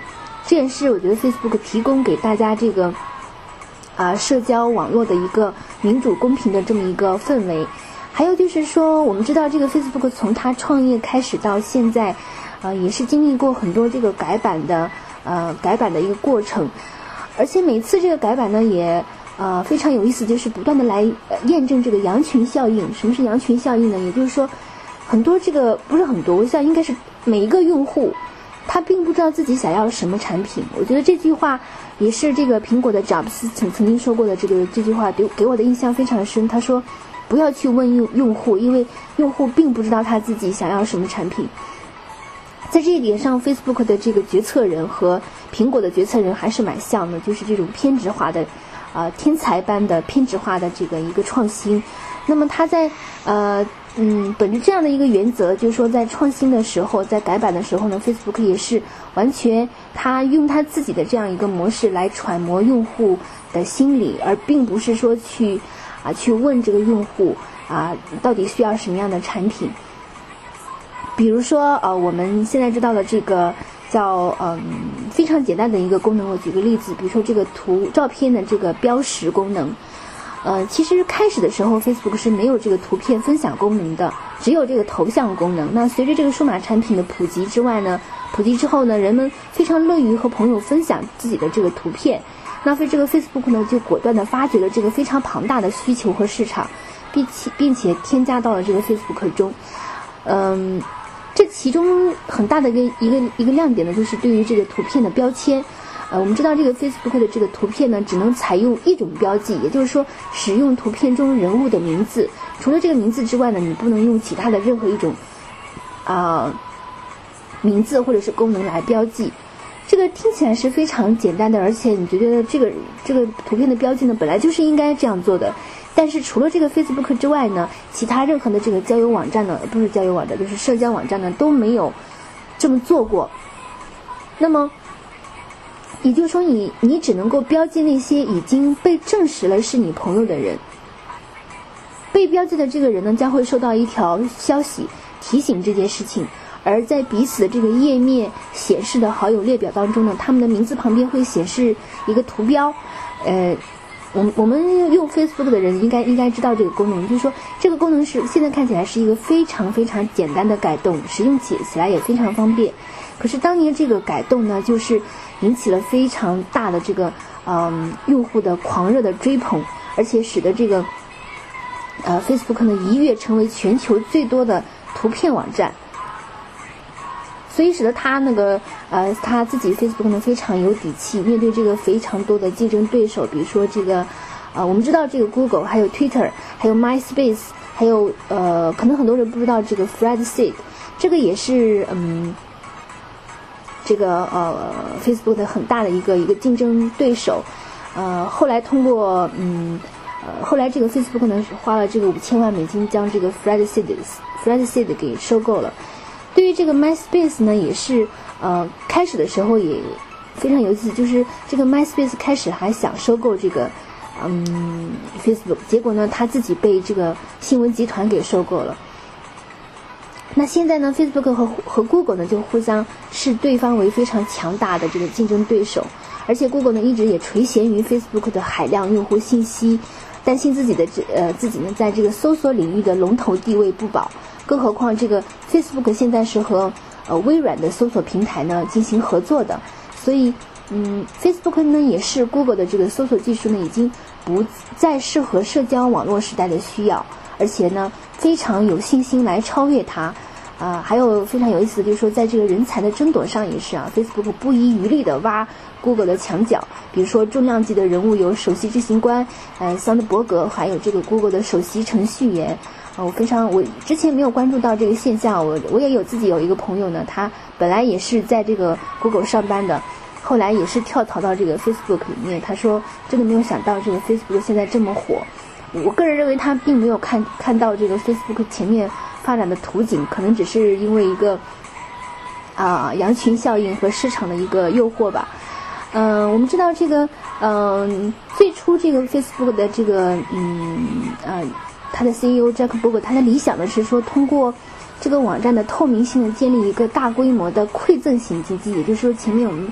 Speaker 4: 这也是我觉得 Facebook 提供给大家这个啊社交网络的一个民主公平的这么一个氛围。还有就是说，我们知道这个 Facebook 从它创业开始到现在，呃，也是经历过很多这个改版的呃改版的一个过程，而且每次这个改版呢也呃非常有意思，就是不断的来、呃、验证这个羊群效应。什么是羊群效应呢？也就是说，很多这个不是很多，我想应该是每一个用户他并不知道自己想要什么产品。我觉得这句话也是这个苹果的贾布斯曾曾经说过的，这个这句话给给我的印象非常深。他说不要去问用用户，因为用户并不知道他自己想要什么产品。在这一点上 Facebook 的这个决策人和苹果的决策人还是蛮像的，就是这种偏执化的呃天才般的偏执化的这个一个创新。那么他在呃嗯本着这样的一个原则，就是说在创新的时候，在改版的时候呢 Facebook 也是完全他用他自己的这样一个模式来揣摩用户的心理，而并不是说去啊去问这个用户啊到底需要什么样的产品。比如说呃我们现在知道的这个叫嗯非常简单的一个功能，我举个例子，比如说这个图照片的这个标识功能。呃，其实开始的时候 Facebook 是没有这个图片分享功能的，只有这个头像功能。那随着这个数码产品的普及之外呢，普及之后呢，人们非常乐于和朋友分享自己的这个图片。那所以这个 Facebook 呢就果断地发掘了这个非常庞大的需求和市场，并且并且添加到了这个 Facebook 中。嗯，这其中很大的一个一个一个亮点呢，就是对于这个图片的标签。呃，我们知道这个 Facebook 的这个图片呢，只能采用一种标记，也就是说，使用图片中人物的名字。除了这个名字之外呢，你不能用其他的任何一种啊、呃、名字或者是功能来标记。这个听起来是非常简单的，而且你觉得这个这个图片的标记呢，本来就是应该这样做的。但是除了这个 Facebook 之外呢，其他任何的这个交友网站呢，不是交友网站，就是社交网站呢，都没有这么做过。那么也就是说你你只能够标记那些已经被证实了是你朋友的人。被标记的这个人呢，将会收到一条消息提醒这件事情，而在彼此的这个页面显示的好友列表当中呢，他们的名字旁边会显示一个图标。呃我我们用 Facebook 的人应该应该知道这个功能，就是说这个功能是现在看起来是一个非常非常简单的改动，使用起起来也非常方便。可是当年这个改动呢，就是引起了非常大的这个嗯用户的狂热的追捧，而且使得这个呃 Facebook 呢一跃成为全球最多的图片网站。所以使得他那个呃他自己 Facebook 呢非常有底气，面对这个非常多的竞争对手，比如说这个呃我们知道这个 Google 还有 Twitter 还有 MySpace 还有呃可能很多人不知道这个 Threadseed， 这个也是嗯这个呃 Facebook 的很大的一个一个竞争对手。呃后来通过嗯呃后来这个 Facebook 呢花了这个五千万美金将这个 Threadseed Threadseed 给收购了。对于这个 MySpace 呢，也是呃开始的时候也非常有意思，就是这个 MySpace 开始还想收购这个嗯 Facebook， 结果呢他自己被这个新闻集团给收购了。那现在呢 Facebook 和和 Google 呢就互相视对方为非常强大的这个竞争对手，而且 Google 呢一直也垂涎于 Facebook 的海量用户信息，担心自己的呃自己呢在这个搜索领域的龙头地位不保。更何况这个 Facebook 现在是和呃微软的搜索平台呢进行合作的，所以嗯 Facebook 呢也是 Google 的这个搜索技术呢已经不再适合社交网络时代的需要，而且呢非常有信心来超越它。啊、呃，还有非常有意思的就是说，在这个人才的争夺上也是啊 ，Facebook 不遗余力的挖 Google 的墙角，比如说重量级的人物有首席执行官呃桑德伯格，还有这个 Google 的首席程序员。我非常，我之前没有关注到这个现象，我我也有自己有一个朋友呢，他本来也是在这个 Google 上班的，后来也是跳槽到这个 Facebook 里面。他说真的没有想到这个 Facebook 现在这么火。我个人认为他并没有看看到这个 Facebook 前面发展的图景，可能只是因为一个啊、呃、羊群效应和市场的一个诱惑吧。嗯、呃，我们知道这个嗯、呃、最初这个 Facebook 的这个嗯呃。他的 C E O Jack Bogle 他的理想的是说，通过这个网站的透明性的建立一个大规模的馈赠型经济，也就是说前面我们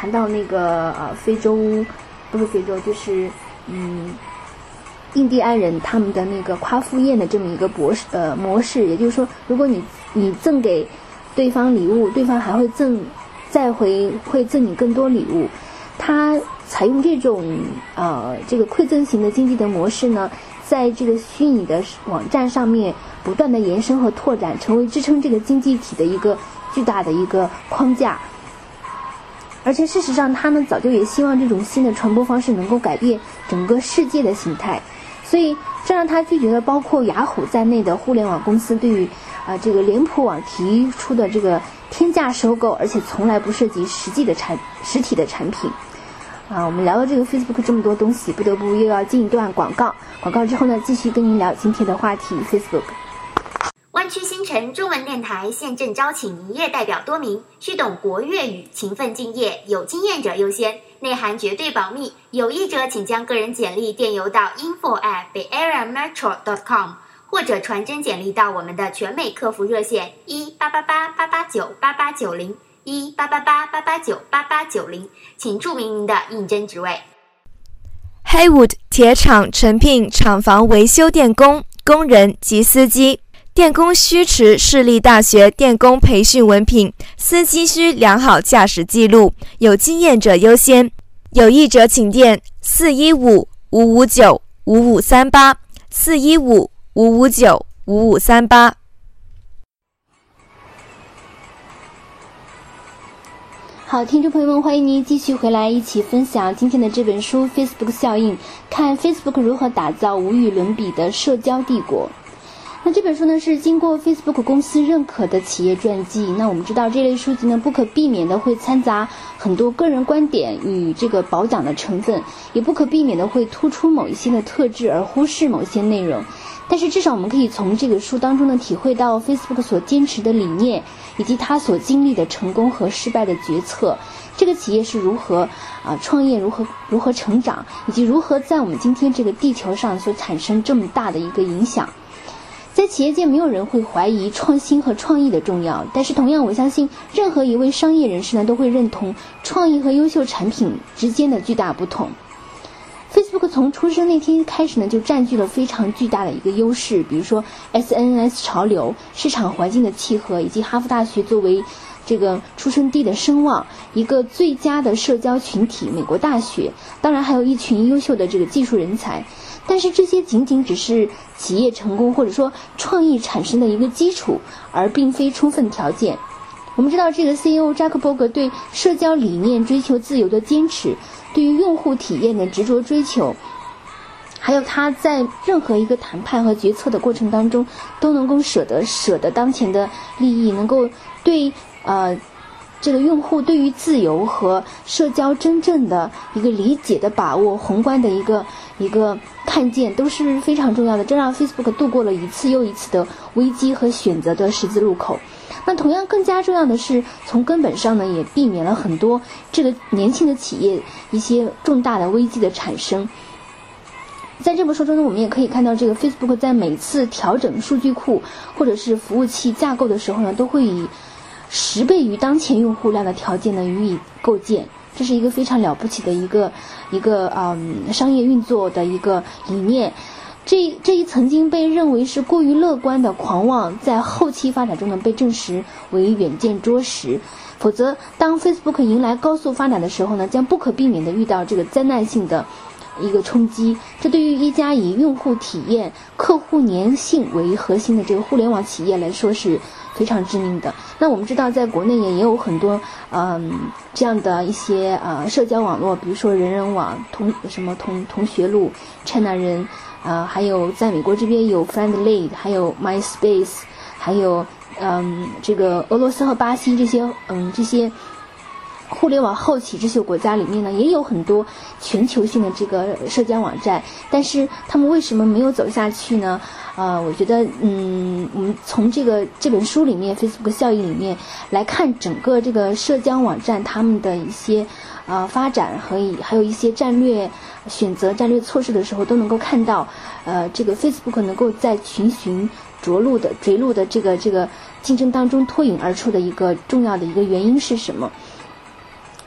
Speaker 4: 谈到那个呃非洲，不是非洲，就是嗯印第安人他们的那个夸父宴的这么一个模式呃模式，也就是说，如果你你赠给对方礼物，对方还会赠再回会赠你更多礼物。他采用这种呃这个馈赠型的经济的模式呢，在这个虚拟的网站上面不断的延伸和拓展，成为支撑这个经济体的一个巨大的一个框架。而且事实上，他们早就也希望这种新的传播方式能够改变整个世界的形态，所以这让他拒绝了包括雅虎在内的互联网公司对于啊、呃、这个脸谱网提出的这个天价收购，而且从来不涉及实际的产实体的产品。啊，我们聊了这个 Facebook 这么多东西，不得不又要进一段广告。广告之后呢，继续跟您聊今天的话题 Facebook。
Speaker 10: 湾区新城中文电台现正招请营业代表多名，需懂国粤语，勤奋敬业，有经验者优先，内涵绝对保密。有意者请将个人简历电邮到 info at bay area metro dot com， 或者传真简历到我们的全美客服热线一八八八八八九八八九零。一八八八八八九八八九零，请注明您的应征职位。
Speaker 9: Haywood 铁厂诚聘厂房维修电工、工人及司机，电工需持市立大学电工培训文凭，司机需良好驾驶记录，有经验者优先。有意者请电四一五五五九五五三八四一五五五九五五三八。
Speaker 4: 好，听众朋友们，欢迎您继续回来，一起分享今天的这本书《Facebook 效应》，看 Facebook 如何打造无与伦比的社交帝国。那这本书呢是经过 Facebook 公司认可的企业传记。那我们知道这类书籍呢不可避免的会掺杂很多个人观点与这个褒奖的成分，也不可避免的会突出某一些的特质而忽视某些内容。但是至少我们可以从这个书当中呢体会到 Facebook 所坚持的理念，以及他所经历的成功和失败的决策，这个企业是如何啊创业，如何如何成长，以及如何在我们今天这个地球上所产生这么大的一个影响。在企业界没有人会怀疑创新和创意的重要，但是同样我相信任何一位商业人士呢都会认同创意和优秀产品之间的巨大不同。Facebook 从出生那天开始呢，就占据了非常巨大的一个优势，比如说 S N S 潮流、市场环境的契合，以及哈佛大学作为这个出生地的声望，一个最佳的社交群体美国大学，当然还有一群优秀的这个技术人才。但是这些仅仅只是企业成功或者说创意产生的一个基础，而并非充分条件。我们知道这个 C E O 扎克伯格对社交理念追求自由的坚持，对于用户体验的执着追求，还有他在任何一个谈判和决策的过程当中都能够舍得舍得当前的利益，能够对呃这个用户对于自由和社交真正的一个理解的把握，宏观的一个一个看见都是非常重要的，这让 Facebook 度过了一次又一次的危机和选择的十字路口。那同样更加重要的是，从根本上呢，也避免了很多这个年轻的企业一些重大的危机的产生。在这本书中呢，我们也可以看到，这个 Facebook 在每次调整数据库或者是服务器架构的时候呢，都会以十倍于当前用户量的条件呢予以构建，这是一个非常了不起的一个一个嗯商业运作的一个理念。这这一曾经被认为是过于乐观的狂妄，在后期发展中呢被证实为远见卓识。否则，当 Facebook 迎来高速发展的时候呢，将不可避免的遇到这个灾难性的一个冲击。这对于一家以用户体验、客户粘性为核心的这个互联网企业来说是非常致命的。那我们知道，在国内也也有很多嗯这样的一些呃社交网络，比如说人人网、同什么同同学录、China 人，呃，还有在美国这边有 Friendly， 还有 MySpace， 还有嗯这个俄罗斯和巴西这些嗯这些互联网后起之秀国家里面呢，也有很多全球性的这个社交网站，但是他们为什么没有走下去呢？呃，我觉得，嗯，我们从这个这本书里面 Facebook 效应里面来看整个这个社交网站他们的一些呃发展和还有一些战略选择、战略措施的时候，都能够看到，呃，这个 Facebook 能够在群雄逐鹿的追鹿的这个这个竞争当中脱颖而出的一个重要的一个原因是什么？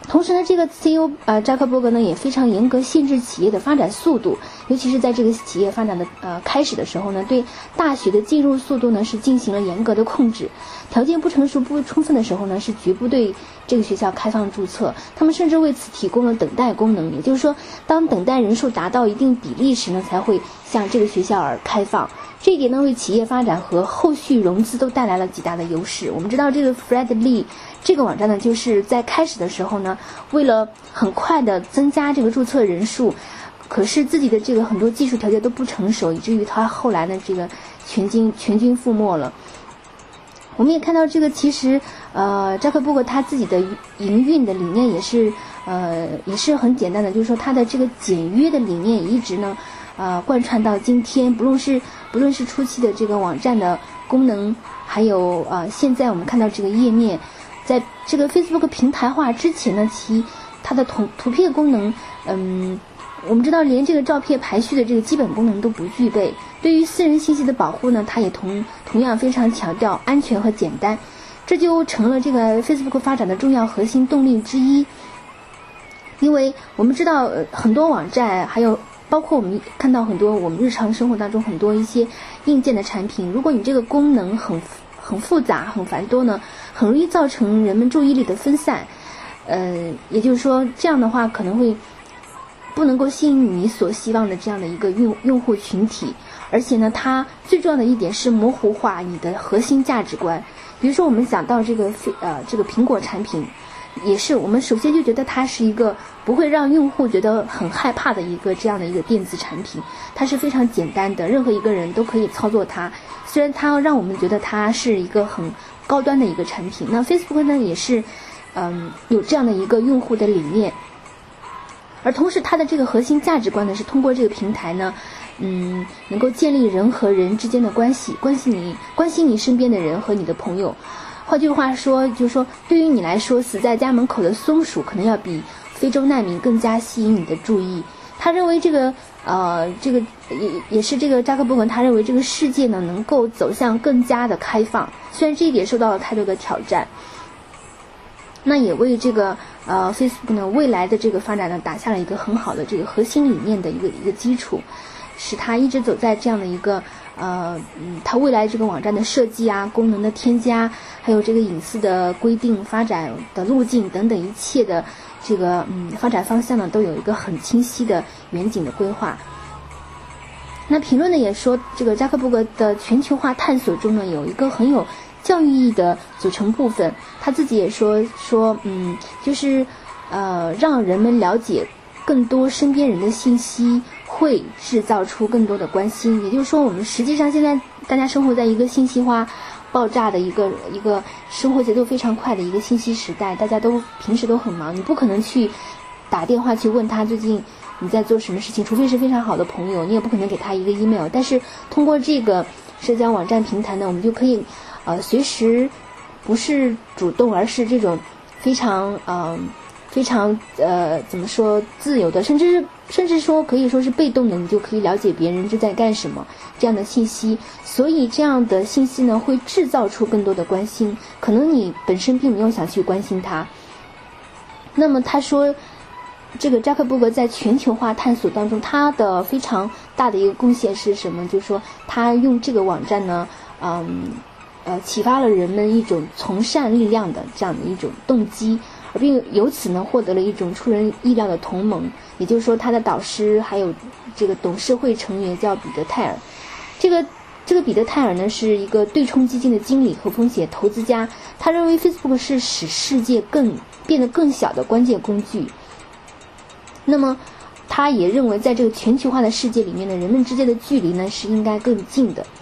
Speaker 4: 同时呢，这个 C E O 呃扎克伯格呢也非常严格限制企业的发展速度，尤其是在这个企业发展的呃开始的时候呢，对大学的进入速度呢是进行了严格的控制，条件不成熟不充分的时候呢是绝不对这个学校开放注册，他们甚至为此提供了等待功能，也就是说，当等待人数达到一定比例时呢，才会向这个学校而开放。这一点呢，为企业发展和后续融资都带来了极大的优势。我们知道，这个 Fred Lee 这个网站呢，就是在开始的时候呢，为了很快的增加这个注册人数，可是自己的这个很多技术条件都不成熟，以至于他后来呢，这个全军全军覆没了。我们也看到，这个其实呃，扎克伯格他自己的营运的理念也是呃也是很简单的，就是说他的这个简约的理念一直呢。呃，贯穿到今天，不论是不论是初期的这个网站的功能，还有呃，现在我们看到这个页面，在这个 Facebook 平台化之前呢，其它的图图片功能，嗯，我们知道连这个照片排序的这个基本功能都不具备。对于私人信息的保护呢，它也同同样非常强调安全和简单，这就成了这个 Facebook 发展的重要核心动力之一。因为我们知道，呃、很多网站还有。包括我们看到很多我们日常生活当中很多一些硬件的产品，如果你这个功能很很复杂很繁多呢，很容易造成人们注意力的分散，呃，也就是说这样的话可能会不能够吸引你所希望的这样的一个用用户群体，而且呢，它最重要的一点是模糊化你的核心价值观。比如说我们讲到这个呃这个苹果产品。也是我们首先就觉得它是一个不会让用户觉得很害怕的一个这样的一个电子产品，它是非常简单的，任何一个人都可以操作它，虽然它让我们觉得它是一个很高端的一个产品。那 Facebook 呢也是嗯有这样的一个用户的理念，而同时它的这个核心价值观呢是通过这个平台呢嗯能够建立人和人之间的关系，关系你关心你身边的人和你的朋友。换句话说，就是说，对于你来说，死在家门口的松鼠可能要比非洲难民更加吸引你的注意。他认为这个，呃，这个也也是这个扎克伯格，他认为这个世界呢能够走向更加的开放，虽然这一点受到了太多的挑战。那也为这个呃 Facebook 呢未来的这个发展呢打下了一个很好的这个核心理念的一个一个基础，使它一直走在这样的一个。呃，嗯，它未来这个网站的设计啊，功能的添加，还有这个隐私的规定、发展的路径等等一切的这个嗯发展方向呢，都有一个很清晰的远景的规划。那评论呢也说，这个扎克伯格的全球化探索中呢，有一个很有教育意义的组成部分。他自己也说说，嗯，就是呃，让人们了解更多身边人的信息。会制造出更多的关心，也就是说，我们实际上现在大家生活在一个信息化爆炸的一个一个生活节奏非常快的一个信息时代，大家都平时都很忙，你不可能去打电话去问他最近你在做什么事情，除非是非常好的朋友，你也不可能给他一个 email。但是通过这个社交网站平台呢，我们就可以呃随时不是主动，而是这种非常嗯。呃非常呃怎么说自由的，甚至是甚至说可以说是被动的，你就可以了解别人正在干什么这样的信息。所以这样的信息呢，会制造出更多的关心，可能你本身并没有想去关心它。那么他说，这个扎克伯格在全球化探索当中，他的非常大的一个贡献是什么？就是说他用这个网站呢，嗯呃启发了人们一种从善力量的这样的一种动机。并由此呢获得了一种出人意料的同盟，也就是说他的导师还有这个董事会成员叫彼得泰尔。这个这个彼得泰尔呢是一个对冲基金的经理和风险投资家，他认为 Facebook 是使世界更变得更小的关键工具。那么他也认为在这个全球化的世界里面呢，人们之间的距离呢是应该更近的。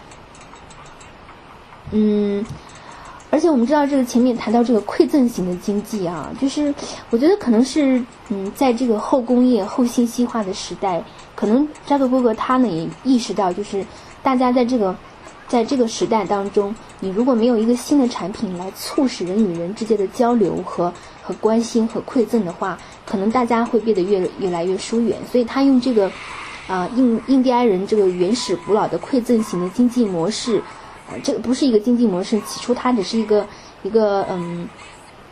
Speaker 4: 嗯而且我们知道，这个前面谈到这个馈赠型的经济啊，就是我觉得可能是嗯，在这个后工业、后信息化的时代，可能扎克伯格他呢也意识到，就是大家在这个在这个时代当中，你如果没有一个新的产品来促使人与人之间的交流和和关心和馈赠的话，可能大家会变得越越来越疏远。所以他用这个啊、呃、印印第安人这个原始古老的馈赠型的经济模式。这个不是一个经济模式，起初它只是一个一个嗯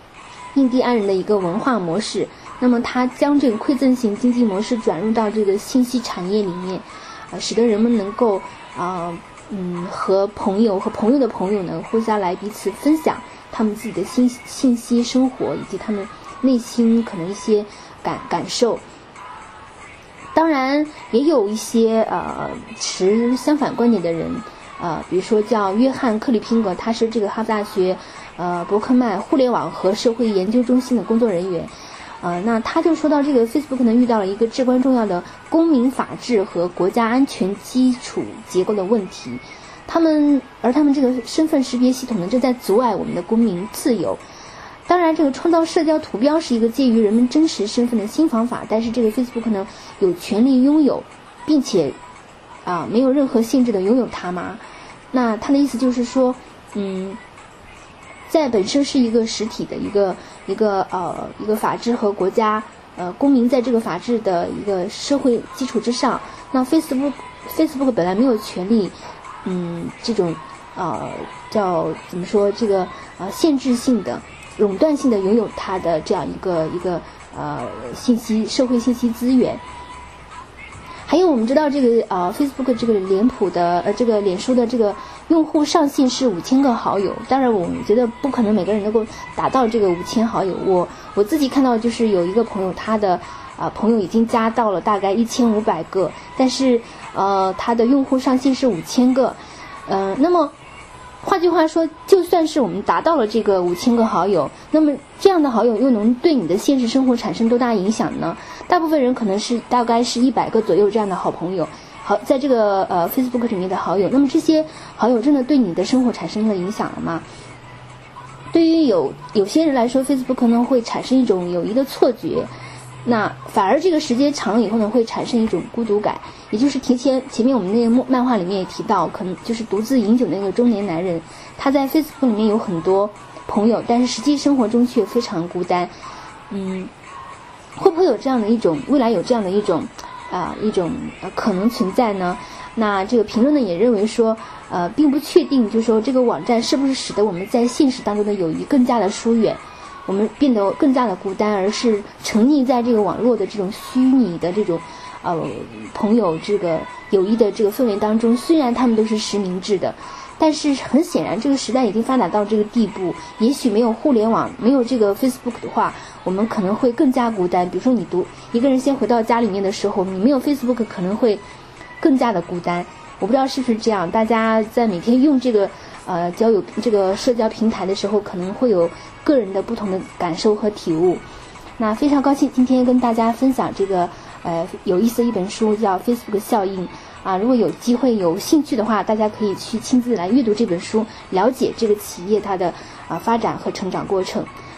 Speaker 4: 印第安人的一个文化模式。那么它将这个馈赠型经济模式转入到这个信息产业里面，啊、呃，使得人们能够啊、呃、嗯和朋友和朋友的朋友呢互相来彼此分享他们自己的信信息生活以及他们内心可能一些感感受。当然也有一些呃持相反观点的人，呃，比如说叫约翰克里宾格，他是这个哈佛大学呃伯克曼互联网和社会研究中心的工作人员。呃，那他就说到这个 Facebook 呢遇到了一个至关重要的公民法治和国家安全基础结构的问题，他们而他们这个身份识别系统呢正在阻碍我们的公民自由。当然这个创造社交图标是一个介于人们真实身份的新方法，但是这个 Facebook 呢有权利拥有并且啊、呃、没有任何限制的拥有它吗？那他的意思就是说，嗯在本身是一个实体的一个一个呃一个法治和国家呃公民在这个法治的一个社会基础之上，那 Facebook Facebook 本来没有权利，嗯这种呃叫怎么说这个呃限制性的垄断性的拥有它的这样一个一个呃信息社会信息资源。还有我们知道这个呃 Facebook 这个脸谱的呃这个脸书的这个用户上限是五千个好友，当然我觉得不可能每个人能够达到这个五千好友。我我自己看到就是有一个朋友他的啊、呃、朋友已经加到了大概一千五百个，但是呃他的用户上限是五千个，呃那么换句话说，就算是我们达到了这个五千个好友，那么这样的好友又能对你的现实生活产生多大影响呢？大部分人可能是大概是一百个左右这样的好朋友，好在这个呃 Facebook 里面的好友，那么这些好友真的对你的生活产生了影响了吗？对于有有些人来说 ，Facebook 可能会产生一种友谊的错觉，那反而这个时间长了以后呢，会产生一种孤独感，也就是提前前面我们那个漫画里面也提到，可能就是独自饮酒的那个中年男人，他在 Facebook 里面有很多朋友，但是实际生活中却非常孤单。嗯，会不会有这样的一种未来有这样的一种啊、呃、一种呃可能存在呢？那这个评论呢也认为说，呃，并不确定，就是说这个网站是不是使得我们在现实当中的友谊更加的疏远，我们变得更加的孤单，而是沉溺在这个网络的这种虚拟的这种呃朋友这个友谊的这个氛围当中。虽然他们都是实名制的，但是很显然这个时代已经发展到这个地步，也许没有互联网，没有这个 Facebook 的话，我们可能会更加孤单。比如说你独一个人先回到家里面的时候，你没有 Facebook 可能会更加的孤单。我不知道是不是这样，大家在每天用这个呃交友这个社交平台的时候，可能会有个人的不同的感受和体悟。那非常高兴今天跟大家分享这个呃有意思的一本书，叫 Facebook 效应啊。如果有机会有兴趣的话，大家可以去亲自来阅读这本书，了解这个企业它的啊发展和成长过程。